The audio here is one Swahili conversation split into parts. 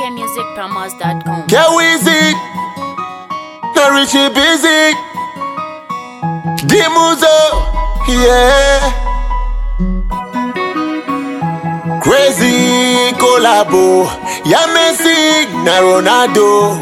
akmusicpromos.com. Get Weezy, not Richie Busy, Dimuzo, yeah. Crazy collabo, ya Messi, na Ronaldo,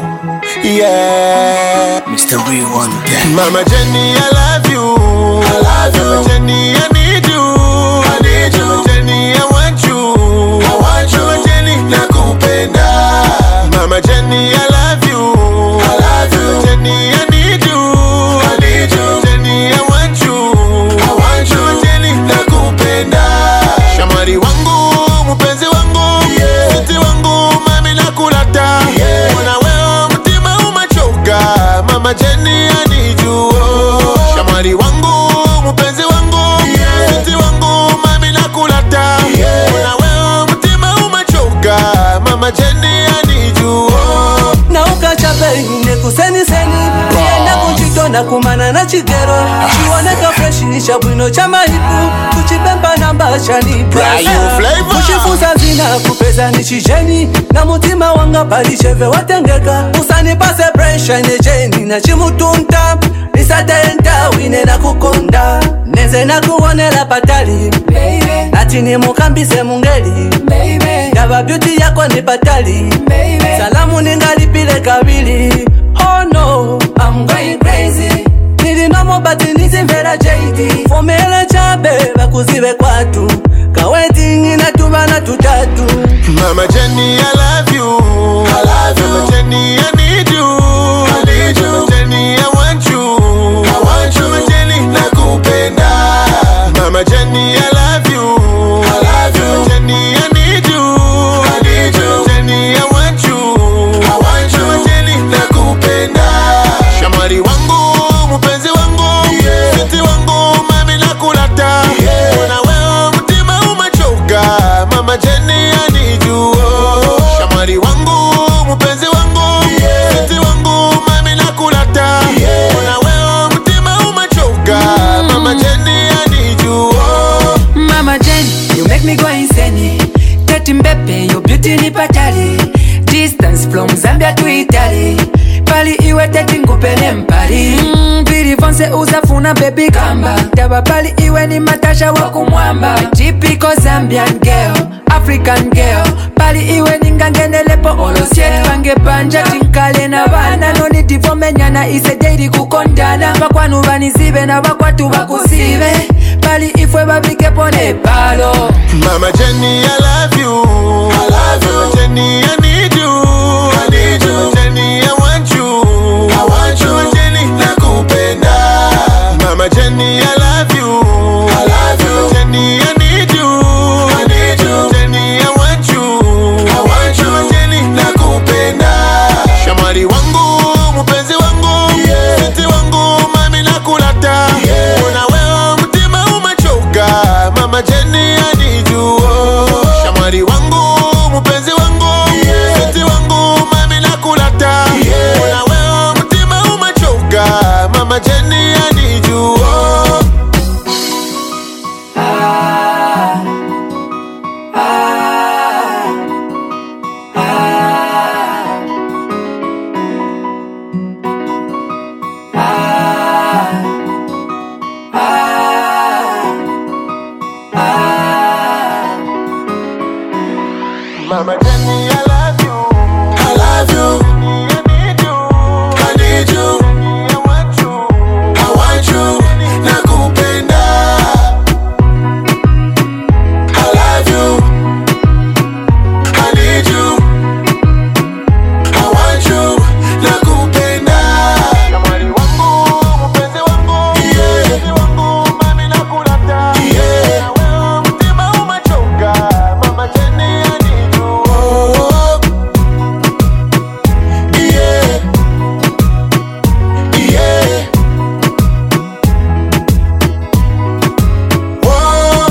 yeah. Mr. Real One Day. Mama Jenny, I love you, I love you. Mama Jenny, I need you, I need you. Mama Jenny, I want you, I want you. Mama Jenny, nakupenda. Mama Jenny, I love you, I love you. Mama Jenny, I need you, I need you. Mama Jenny, I want you, I want you. Mama Jenny, nakupenda. Shamari wangu, mupenzi wangu, yeah. Siti wangu, mami nakulata, yeah. Mwana weo, mtima umachoka. Mama Jenny, I need you, oh. Shamari wangu, mupenzi wangu, yeah. Siti wangu, mami nakulata, yeah. Mwana weo, mtima umachoka. Mama Jenny, I need you, oh. Na ukachape nekuseni seni Nienda kuchito na kumana na chigero Chioneka freshi shabwino cha maipu Kuchibemba na mbasha ni Flavor. Kushifuza zina kupeza ni chijeni Na mutima wanga palisheve watengeka Usani pase pressure ni jeni na chimutunta Nisatenta wine na kukonda Neze na kuonela patali baby. Ati ni mukambise mungeli baby. Yaba beauty yako ni patali baby. Salamu ningalipile kabili. Oh no, I'm going crazy. Nili nomo bati nizimvera JD. Fomele chabe bakuzibe kwatu Kawetingi na tubana tutatu. Mama Jenny, I love you, I love you. Mama Jenny, I need you, I need you. Mama Jenny, I want you, I want you. Mama Jenny, nakupenda. Mama Jenny, I love you, I love you. Mama Jenny, I need you, I need you. Mama Jenny, I want you, I want you. Mama Jenny, nakupenda. Shamari wangu, mupenzi wangu, yeah. Siti wangu, mami nakulata, yeah. Mwana weo, mtima umachoka. Mama Jenny, I need you, oh. Shamari wangu, mupenzi wangu, yeah. Siti wangu, mami nakulata, yeah. Mwana weo, mtima umachoka. Mama Jenny, I need you, oh. Mama Jenny, you make me go insane. Tati Mbepe, your beauty ni patali. Distance from Zambia to Italy. Pali iwe tati ngupene mpali. Pili vonse uzafuna baby kamba. Dawa pali iwe ni matasha wakumwamba. Typical Zambian girl, African girl. Pali iwe ningangenelepo olosiet. Pange panja tinkale na bana. Noni tifo menyana ise deidi kukondana. Bakwanu banizibe na bakwatu bakusibe. Pali ifwe babike pone palo. Mama Jenny, I love you, I love you. Mama Jenny, I need you, I need you. Mama Jenny, I want you, I want you. Mama Jenny, nakupenda. Mama Jenny, I love you, I love you. Mama Jenny, I need you, I need you. Mama Jenny, I want you, I want you. Mama Jenny, nakupenda. Shamari wangu, mupenzi wangu, yeah. Siti wangu, mami nakulata, yeah. Mwana weo, mtima umachoka. Mama Jenny, I need you, oh. Shamari wangu, mupenzi wangu, yeah. Siti wangu, mami nakulata, yeah. Mwana weo, mtima umachoka. Mama Jenny, I need you, oh. Mama Jenny, I love you, I love you. I need you, I need you. I want you, I want you. Nakupenda. I love you, I need you. I want you. Nakupenda. Shamari wangu, mupenzi wangu, yeah. Siti wangu, mami nakulata, yeah. Na wewe mtima umachoka. Mama Jenny, I need you, oh. Yeah, yeah. Whoa.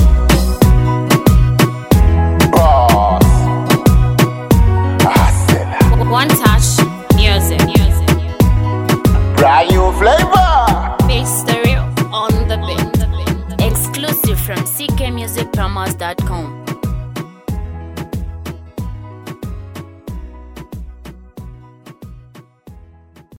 Boss. One touch.